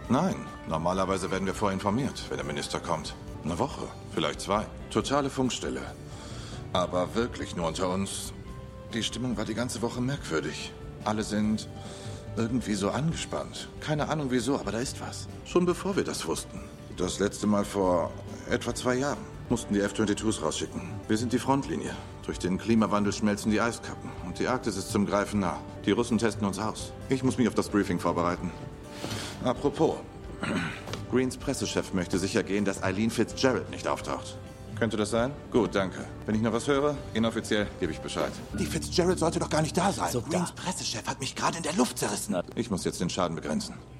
Nein, normalerweise werden wir vorinformiert, wenn der Minister kommt. Eine Woche, vielleicht 2. Totale Funkstille. Aber wirklich nur unter uns. Die Stimmung war die ganze Woche merkwürdig. Alle sind irgendwie so angespannt. Keine Ahnung wieso, aber da ist was. Schon bevor wir das wussten. Das letzte Mal vor etwa 2 Jahren mussten die F-22s rausschicken. Wir sind die Frontlinie. Durch den Klimawandel schmelzen die Eiskappen. Und die Arktis ist zum Greifen nah. Die Russen testen uns aus. Ich muss mich auf das Briefing vorbereiten. Apropos. Greens Pressechef möchte sicher gehen, dass Eileen Fitzgerald nicht auftaucht. Könnte das sein? Gut, danke. Wenn ich noch was höre, inoffiziell, gebe ich Bescheid. Die Fitzgerald sollte doch gar nicht da sein. So, Greens Pressechef hat mich gerade in der Luft zerrissen. Ich muss jetzt den Schaden begrenzen.